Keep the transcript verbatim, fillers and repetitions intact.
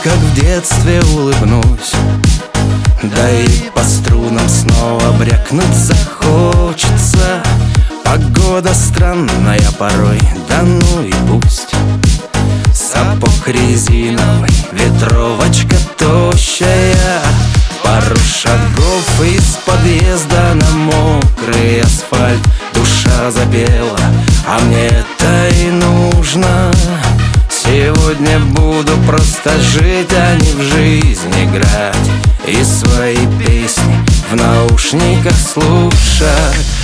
как в детстве улыбнусь, да и по струнам снова брякнуть захочется. Погода странная порой, да ну и пусть. Сапог резиновый, ветровочка тощая, пару шагов из подъезда на мокрый асфальт. Душа запела, а мне это и нужно. Сегодня буду просто жить, а не в жизнь играть, и свои песни в наушниках слушать.